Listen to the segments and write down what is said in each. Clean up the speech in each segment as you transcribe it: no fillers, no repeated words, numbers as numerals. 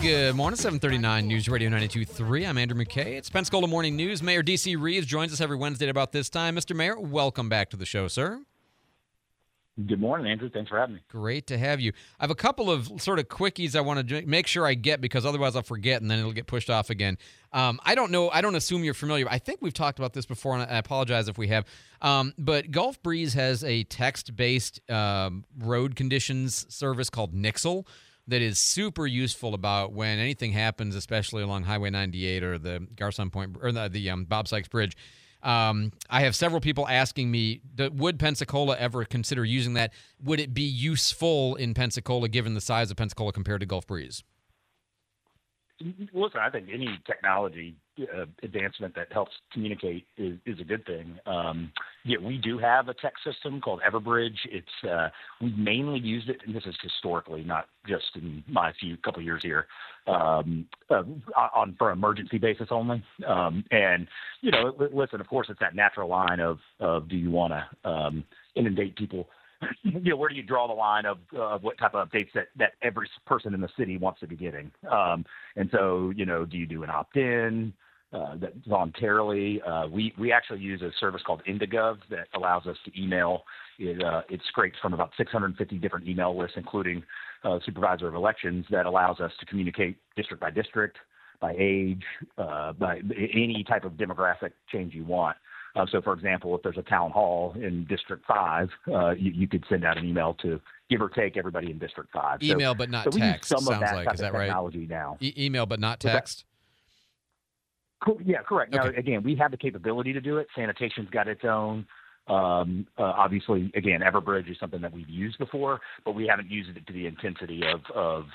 Good morning, 739 News Radio 92.3. I'm Andrew McKay. It's Pensacola Morning News. Mayor D.C. Reeves joins us every Wednesday at about this time. Mr. Mayor, welcome back to the show, sir. Good morning, Andrew. Thanks for having me. Great to have you. I have a couple of sort of quickies I want to make sure I get because otherwise I'll forget and then it'll get pushed off again. I don't know. I don't assume you're familiar. I think we've talked about this before, and I apologize if we have. But Gulf Breeze has a text-based road conditions service called Nixle that is super useful about when anything happens, especially along Highway 98 or the Garcon Point or the Bob Sykes Bridge. I have several people asking me, would Pensacola ever consider using that? Would it be useful in Pensacola given the size of Pensacola compared to Gulf Breeze? Listen, I think any technology advancement that helps communicate is a good thing. We do have a text system called Everbridge. It's we've mainly used it, and this is historically, not just in my couple years here, for emergency basis only. Listen, of course, it's that natural line of do you want to inundate people? Where do you draw the line of what type of updates that every person in the city wants to be getting? And so, do you do an opt-in that voluntarily? We actually use a service called Indigov that allows us to email. It scrapes from about 650 different email lists, including supervisor of elections, that allows us to communicate district by district, by age, by any type of demographic change you want. So, for example, if there's a town hall in District 5, you could send out an email to give or take everybody in District 5. Email but not text, sounds like. Is that right? Technology now. Email but not text? Yeah, correct. Okay. Now, again, we have the capability to do it. Sanitation's got its own. Obviously, again, Everbridge is something that we've used before, but we haven't used it to the intensity of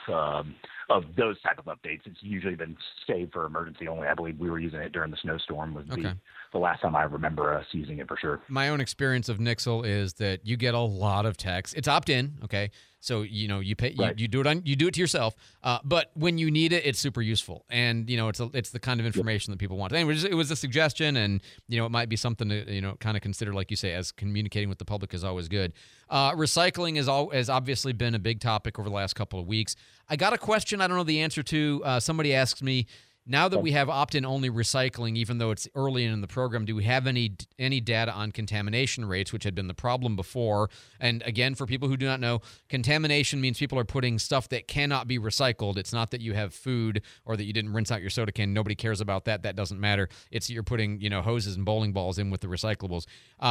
those type of updates. It's usually been saved for emergency only. I believe we were using it during the snowstorm was the last time I remember us using it for sure. My own experience of Nixle is that you get a lot of text. It's opt-in, okay? So, you pay, right. you do it to yourself. But when you need it, it's super useful. And, it's the kind of information that people want. Anyway, it was a suggestion, and, it might be something to, kind of consider, like you say, as communicating with the public is always good. Recycling has obviously been a big topic over the last couple of weeks. I got a question I don't know the answer to. Somebody asked me, now that we have opt-in only recycling, even though it's early in the program, do we have any data on contamination rates, which had been the problem before? And again, for people who do not know, contamination means people are putting stuff that cannot be recycled. It's not that you have food or that you didn't rinse out your soda can. Nobody cares about that. That doesn't matter. It's you're putting hoses and bowling balls in with the recyclables.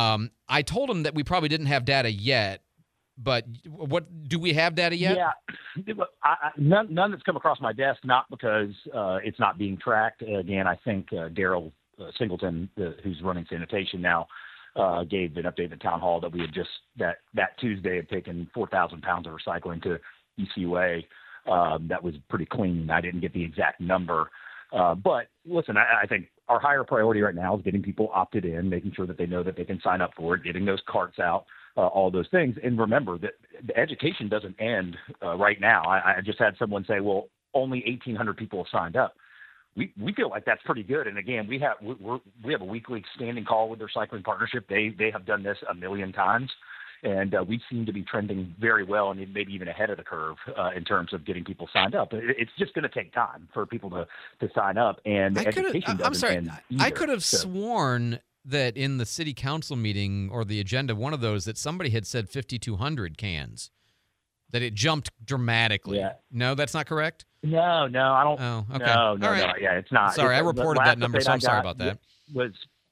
I told him that we probably didn't have data yet. But what do we have data yet? Yeah, none that's come across my desk. Not because it's not being tracked. Again, I think Daryl Singleton, who's running sanitation now, gave an update at town hall that we had just that Tuesday had taken 4,000 pounds of recycling to ECUA. That was pretty clean. I didn't get the exact number, but listen, I think our higher priority right now is getting people opted in, making sure that they know that they can sign up for it, getting those carts out. All those things. And remember that the education doesn't end right now. I just had someone say, well, only 1,800 people have signed up. We feel like that's pretty good. And again, we have a weekly standing call with the Recycling Partnership. They have done this 1 million times. And we seem to be trending very well and maybe even ahead of the curve in terms of getting people signed up. It's just going to take time for people to sign up. And the education doesn't end either. I could have sworn that in the city council meeting or the agenda, one of those, that somebody had said 5,200 cans, that it jumped dramatically. Yeah. No, that's not correct? No, I don't. Oh, okay. No. Yeah, it's not. Sorry, I reported that number, so I'm sorry about that. So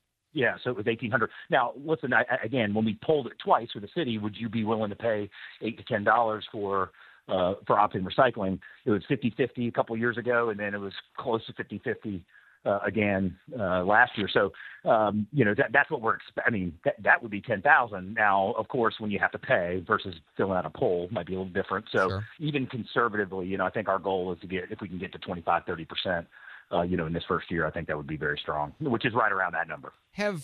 it was 1,800. Now, listen, again, when we polled it twice for the city, would you be willing to pay $8 to $10 for opt-in recycling? It was 50-50 a couple of years ago, and then it was close to 50-50 again last year. So, that's what we're expecting. That would be 10,000. Now, of course, when you have to pay versus filling out a poll might be a little different. So Sure. Even conservatively, I think our goal is to get, if we can get to 25-30%, in this first year, I think that would be very strong, which is right around that number.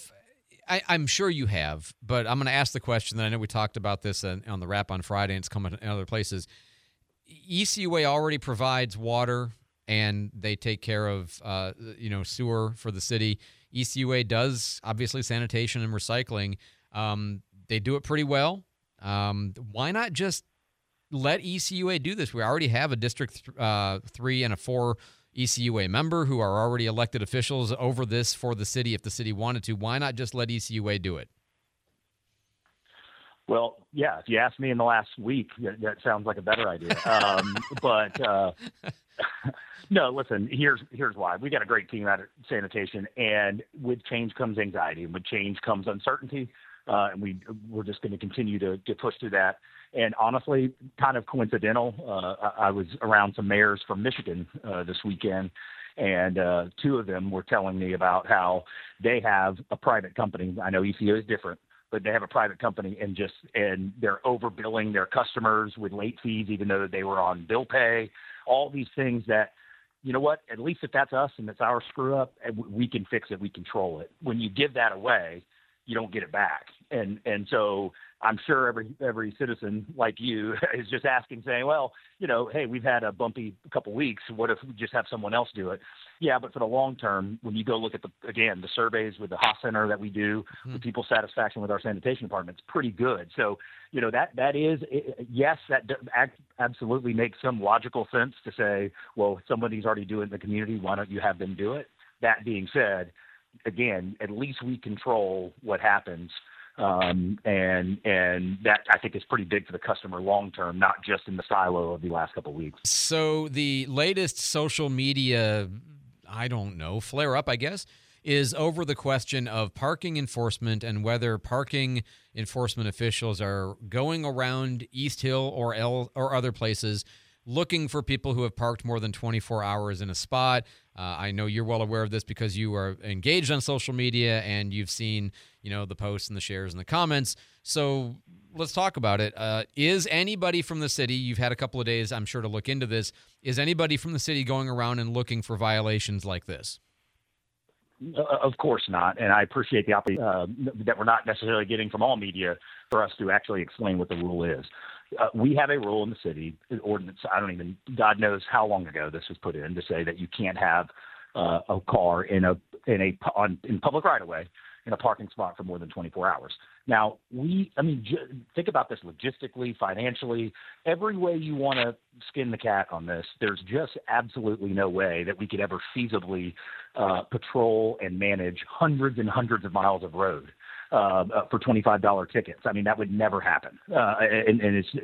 I'm sure you have, but I'm going to ask the question that I know we talked about this on the wrap on Friday, and it's coming in other places. ECUA already provides water, and they take care of, sewer for the city. ECUA does, obviously, sanitation and recycling. They do it pretty well. Why not just let ECUA do this. We already have a District 3 and a 4 ECUA member who are already elected officials over this for the city. If the city wanted to, why not just let ECUA do it? Well, yeah, if you asked me in the last week, that sounds like a better idea. But no, listen, here's why. We got a great team out at sanitation, and with change comes anxiety, and with change comes uncertainty. And we're just going to continue to push through that. And honestly, kind of coincidental, I was around some mayors from Michigan this weekend, and two of them were telling me about how they have a private company. I know ECO is different, but they have a private company, and they're overbilling their customers with late fees, even though they were on bill pay. All these things that, you know what? At least if that's us and it's our screw up, we can fix it, we control it. When you give that away, you don't get it back. And so I'm sure every citizen like you is just asking, saying, well, you know, hey, we've had a bumpy couple weeks. What if we just have someone else do it? Yeah, but for the long term, when you go look at the surveys with the Haas Center that we do, the people's satisfaction with our sanitation department, it's pretty good. So, you know, that is, yes, that absolutely makes some logical sense to say, well, somebody's already doing it in the community, why don't you have them do it? That being said, again, at least we control what happens. And that, I think, is pretty big for the customer long term, not just in the silo of the last couple of weeks. So the latest social media, I don't know, flare up, I guess, is over the question of parking enforcement and whether parking enforcement officials are going around East Hill or other places looking for people who have parked more than 24 hours in a spot. I know you're well aware of this because you are engaged on social media and you've seen, you know, the posts and the shares and the comments. So let's talk about it. Is anybody from the city, you've had a couple of days, I'm sure, to look into this, is anybody from the city going around and looking for violations like this? Of course not. And I appreciate the that we're not necessarily getting from all media for us to actually explain what the rule is. We have a rule in the city, an ordinance. God knows how long ago this was put in, to say that you can't have a car in public right of way in a parking spot for more than 24 hours. Now, think about this logistically, financially, every way you want to skin the cat on this. There's just absolutely no way that we could ever feasibly patrol and manage hundreds and hundreds of miles of road for $25 tickets. I mean, that would never happen. And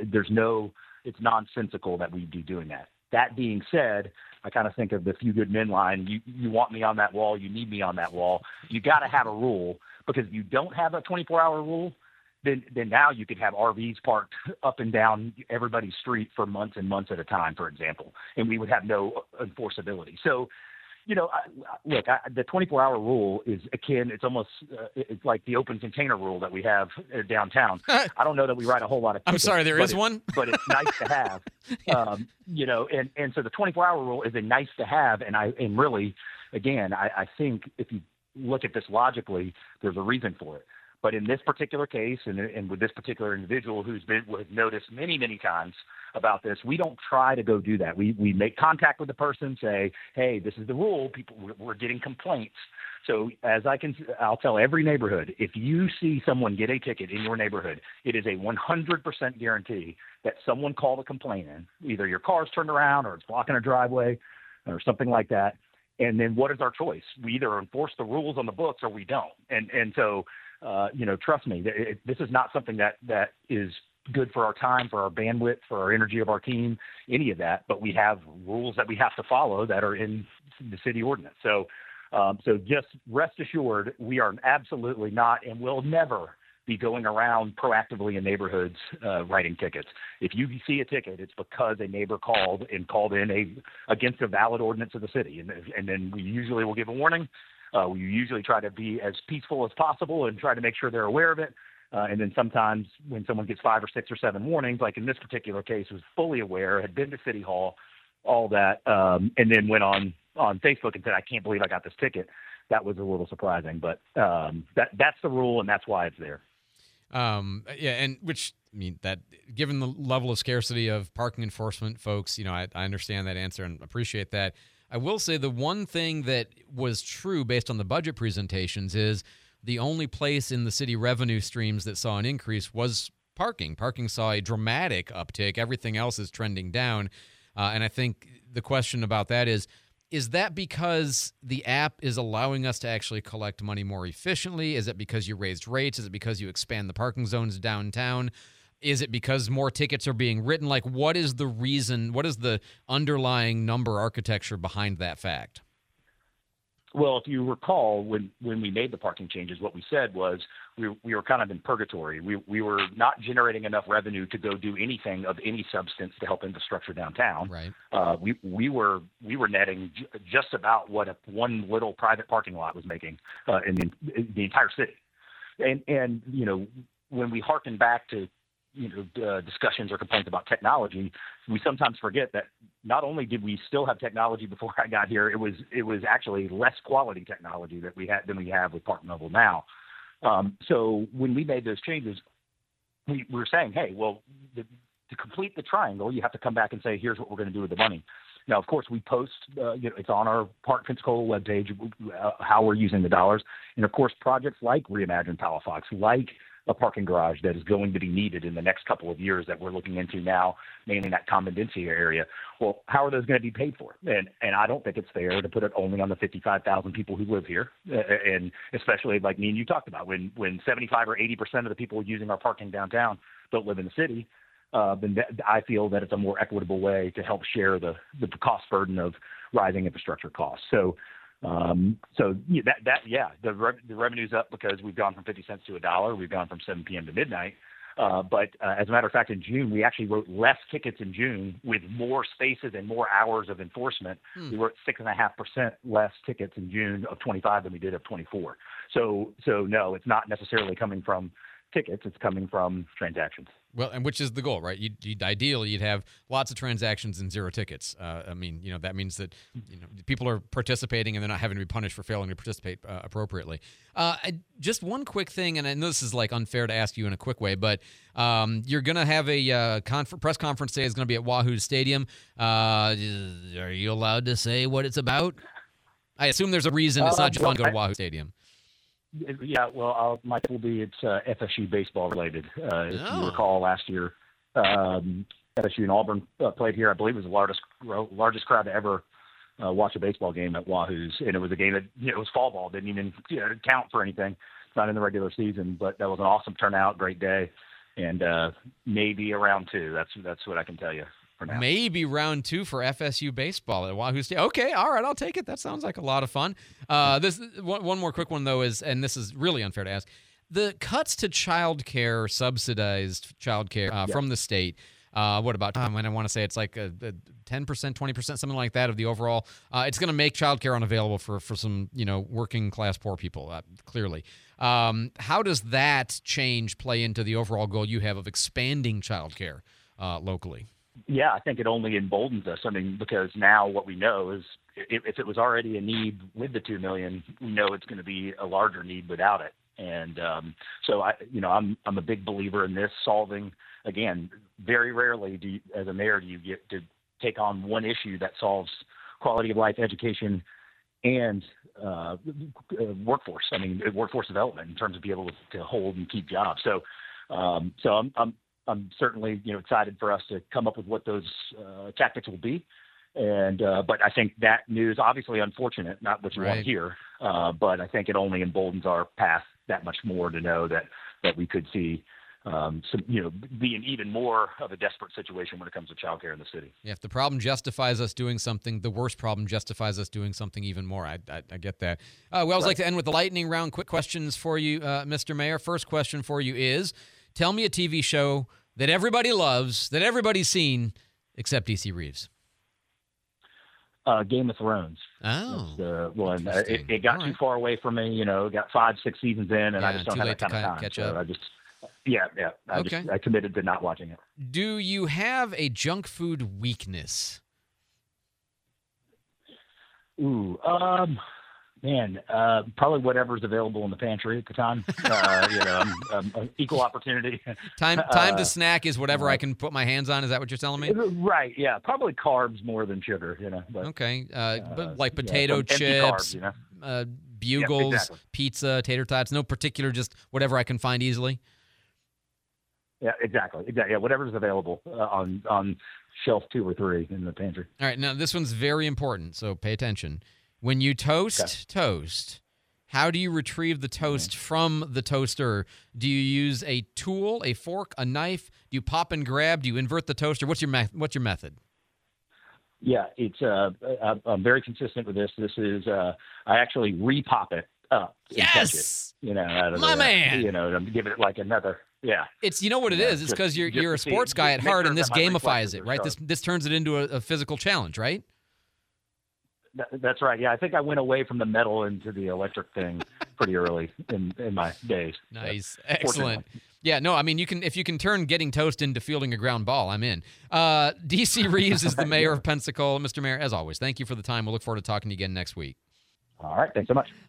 it's nonsensical that we'd be doing that. That being said, I kind of think of the Few Good Men line. You want me on that wall. You need me on that wall. You got to have a rule, because if you don't have a 24-hour rule, then now you could have RVs parked up and down everybody's street for months and months at a time, for example, and we would have no enforceability. So, you know, the 24-hour rule is akin. It's almost it's like the open container rule that we have downtown. I don't know that we write a whole lot of tickets. I'm sorry, there is one, but it's nice to have. Yeah. You know, and so the 24-hour rule is a nice to have, and really, again, I think if you look at this logically, there's a reason for it. But in this particular case, and with this particular individual who's noticed many, many times about this, we don't try to go do that. We make contact with the person, say, hey, this is the rule. We're getting complaints. So I'll tell every neighborhood, if you see someone get a ticket in your neighborhood, it is a 100% guarantee that someone called a complaint in. Either your car's turned around or it's blocking a driveway or something like that. And then what is our choice? We either enforce the rules on the books or we don't. And so, you know, trust me, this is not something that is good for our time, for our bandwidth, for our energy of our team, any of that. But we have rules that we have to follow that are in the city ordinance. So just rest assured, we are absolutely not and will never be going around proactively in neighborhoods writing tickets. If you see a ticket, it's because a neighbor called in against a valid ordinance of the city. And then we usually will give a warning. We usually try to be as peaceful as possible and try to make sure they're aware of it. And then sometimes when someone gets 5 or 6 or 7 warnings, like in this particular case, was fully aware, had been to City Hall, all that, and then went on Facebook and said, I can't believe I got this ticket. That was a little surprising, but that's the rule, and that's why it's there. Yeah, and that given the level of scarcity of parking enforcement folks, you know, I understand that answer and appreciate that. I will say the one thing that was true based on the budget presentations is the only place in the city revenue streams that saw an increase was parking. Parking saw a dramatic uptick. Everything else is trending down. And I think the question about that is that because the app is allowing us to actually collect money more efficiently? Is it because you raised rates? Is it because you expand the parking zones downtown? Is it because more tickets are being written? Like, what is the reason? What is the underlying number architecture behind that fact? Well, if you recall, when we made the parking changes, what we said was we were kind of in purgatory. We were not generating enough revenue to go do anything of any substance to help infrastructure downtown. Right. We were netting just about what one little private parking lot was making in the entire city. And when we harken back to discussions or complaints about technology, we sometimes forget that not only did we still have technology before I got here, it was actually less quality technology that we had than we have with Park Noble now. So when we made those changes, we were saying, hey, well, to complete the triangle, you have to come back and say, here's what we're going to do with the money. Now, of course, we post, it's on our Park Pensacola webpage, how we're using the dollars. And of course, projects like Reimagine Palafox, like a parking garage that is going to be needed in the next couple of years that we're looking into now, mainly in that Convendencia area. Well, how are those going to be paid for? And I don't think it's fair to put it only on the 55,000 people who live here. And especially like me and you talked about, when 75 or 80% of the people using our parking downtown don't live in the city, then I feel that it's a more equitable way to help share the cost burden of rising infrastructure costs. So the revenue's up because we've gone from 50 cents to $1. We've gone from 7 p.m. to midnight. But as a matter of fact, in June, we actually wrote less tickets in June with more spaces and more hours of enforcement. We wrote 6.5% less tickets in June of 25 than we did of 24. So no, it's not necessarily coming from tickets. It's coming from transactions. Well, and which is the goal, right? Ideally, you'd have lots of transactions and zero tickets. That means that people are participating and they're not having to be punished for failing to participate appropriately. Just one quick thing, and I know this is like unfair to ask you in a quick way, but you're going to have a press conference today. It's going to be at Wahoo Stadium. Are you allowed to say what it's about? I assume there's a reason it's not just fun to go to Wahoo Stadium. Yeah, well, my will be it's FSU baseball related. If you recall, last year FSU and Auburn played here. I believe it was the largest crowd to ever watch a baseball game at Wahoo's, and it was a game that it was fall ball, didn't even count for anything. It's not in the regular season, but that was an awesome turnout, great day, and maybe a round two. That's what I can tell you. Maybe round 2 for FSU baseball at Wahoo State. Okay, all right, I'll take it. That sounds like a lot of fun. This one more quick one though is, and this is really unfair to ask, the cuts to childcare, subsidized childcare from the state. What about? I want to say it's like a 10%, 20%, something like that of the overall. It's going to make childcare unavailable for some working class poor people. Clearly, how does that change play into the overall goal you have of expanding childcare locally? Yeah, I think it only emboldens us. I mean, because now what we know is if it was already a need with the $2 million, we know it's going to be a larger need without it. And so I'm a big believer in this solving. Again, very rarely as a mayor do you get to take on one issue that solves quality of life, education, and workforce. I mean, workforce development in terms of being able to hold and keep jobs. So I'm certainly excited for us to come up with what those tactics will be, but I think that news, obviously unfortunate, not what you want to hear, but I think it only emboldens our path that much more to know that we could see be in even more of a desperate situation when it comes to childcare in the city. Yeah, if the problem justifies us doing something, the worst problem justifies us doing something even more. I get that. We always like to end with the lightning round. Quick questions for you, Mr. Mayor. First question for you is, tell me a TV show that everybody loves, that everybody's seen, except DC Reeves. Game of Thrones. Oh, that's one. It got too far away from me. Got 5-6 seasons in, and I just don't have that kind of time. Catch so up. I committed to not watching it. Do you have a junk food weakness? Ooh, probably whatever's available in the pantry at the time. I'm equal opportunity. Time to snack is whatever I can put my hands on. Is that what you're telling me? Right. Yeah. Probably carbs more than sugar. But, okay. But like potato chips, carbs, bugles, exactly. pizza, tater tots. No particular, just whatever I can find easily. Yeah, exactly. Yeah, whatever's available on shelf 2 or 3 in the pantry. All right, now this one's very important, so pay attention. When you toast, how do you retrieve the toast from the toaster? Do you use a tool, a fork, a knife? Do you pop and grab? Do you invert the toaster? What's your method? Yeah, it's I'm very consistent with this. This is I actually repop it up and catch it. Out of my man. I'm giving it like another. Yeah, It's what it is. It's because you're a sports guy at heart, and this gamifies it, right? This turns it into a physical challenge, right? That's right. Yeah, I think I went away from the metal into the electric thing pretty early in my days. Nice, excellent. Yeah, no, I mean, if you can turn getting toast into fielding a ground ball, I'm in. D.C. Reeves is the mayor of Pensacola. Mr. Mayor, as always, thank you for the time. We'll look forward to talking to you again next week. All right, thanks so much.